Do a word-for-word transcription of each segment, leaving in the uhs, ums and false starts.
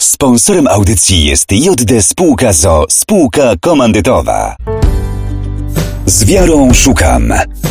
Sponsorem audycji jest J D Spółka z o o, spółka komandytowa. Z wiarą szukam.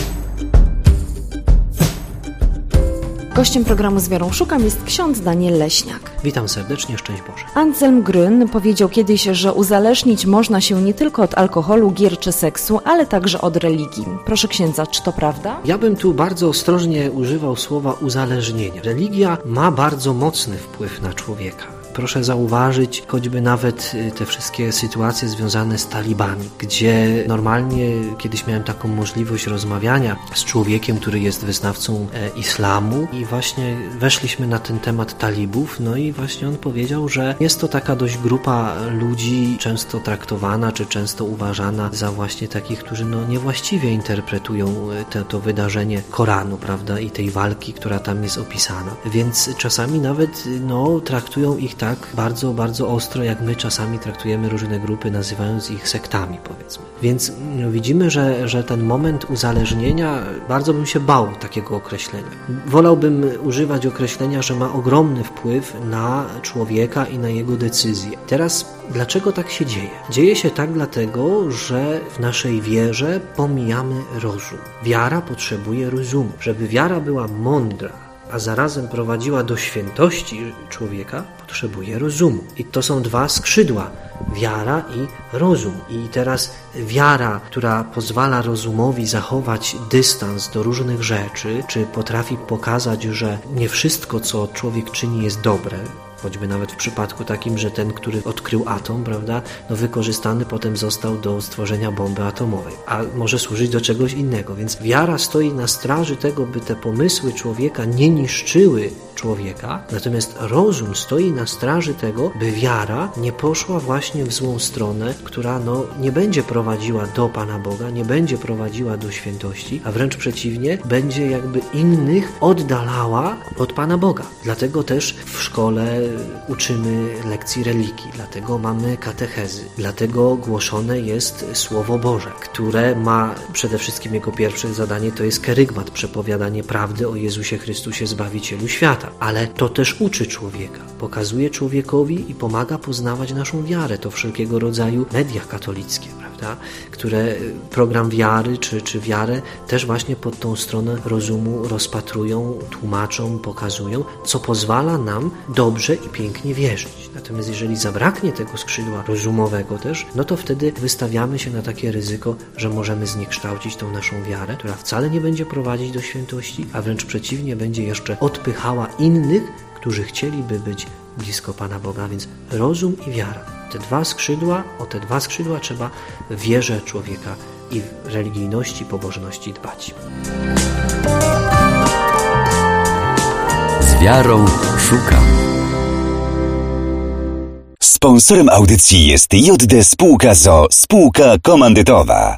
Gościem programu Z wiarą szukam jest ksiądz Daniel Leśniak. Witam serdecznie, szczęść Boże. Anselm Grün powiedział kiedyś, że uzależnić można się nie tylko od alkoholu, gier czy seksu, ale także od religii. Proszę księdza, czy to prawda? Ja bym tu bardzo ostrożnie używał słowa uzależnienia. Religia ma bardzo mocny wpływ na człowieka. Proszę zauważyć choćby nawet te wszystkie sytuacje związane z talibami, gdzie normalnie kiedyś miałem taką możliwość rozmawiania z człowiekiem, który jest wyznawcą e, islamu i właśnie weszliśmy na ten temat talibów, no i właśnie on powiedział, że jest to taka dość grupa ludzi często traktowana, czy często uważana za właśnie takich, którzy no niewłaściwie interpretują te, to wydarzenie Koranu, prawda, i tej walki, która tam jest opisana. Więc czasami nawet no traktują ich tak bardzo, bardzo ostro, jak my czasami traktujemy różne grupy, nazywając ich sektami, powiedzmy. Więc no, widzimy, że, że ten moment uzależnienia, bardzo bym się bał takiego określenia. Wolałbym używać określenia, że ma ogromny wpływ na człowieka i na jego decyzje. Teraz, dlaczego tak się dzieje? Dzieje się tak dlatego, że w naszej wierze pomijamy rozum. Wiara potrzebuje rozumu. Żeby wiara była mądra, a zarazem prowadziła do świętości człowieka, potrzebuje rozumu. I to są dwa skrzydła, wiara i rozum. I teraz wiara, która pozwala rozumowi zachować dystans do różnych rzeczy, czy potrafi pokazać, że nie wszystko, co człowiek czyni, jest dobre, choćby nawet w przypadku takim, że ten, który odkrył atom, prawda, no wykorzystany potem został do stworzenia bomby atomowej, a może służyć do czegoś innego. Więc wiara stoi na straży tego, by te pomysły człowieka nie niszczyły człowieka, natomiast rozum stoi na straży tego, by wiara nie poszła właśnie w złą stronę, która no nie będzie prowadziła do Pana Boga, nie będzie prowadziła do świętości, a wręcz przeciwnie, będzie jakby innych oddalała od Pana Boga. Dlatego też w szkole uczymy lekcji religii, dlatego mamy katechezy, dlatego głoszone jest Słowo Boże, które ma przede wszystkim jego pierwsze zadanie to jest kerygmat, przepowiadanie prawdy o Jezusie Chrystusie, Zbawicielu świata. Ale to też uczy człowieka, pokazuje człowiekowi i pomaga poznawać naszą wiarę. To wszelkiego rodzaju media katolickie, prawda, które program wiary czy, czy wiarę też właśnie pod tą stronę rozumu rozpatrują, tłumaczą, pokazują, co pozwala nam dobrze i pięknie wierzyć. Natomiast jeżeli zabraknie tego skrzydła rozumowego też, no to wtedy wystawiamy się na takie ryzyko, że możemy zniekształcić tą naszą wiarę, która wcale nie będzie prowadzić do świętości, a wręcz przeciwnie, będzie jeszcze odpychała innych, którzy chcieliby być blisko Pana Boga, więc rozum i wiara. Te dwa skrzydła, o te dwa skrzydła trzeba w wierze człowieka i w religijności, pobożności dbać. Z wiarą szukam. Sponsorem audycji jest J D Spółka z o o, spółka komandytowa.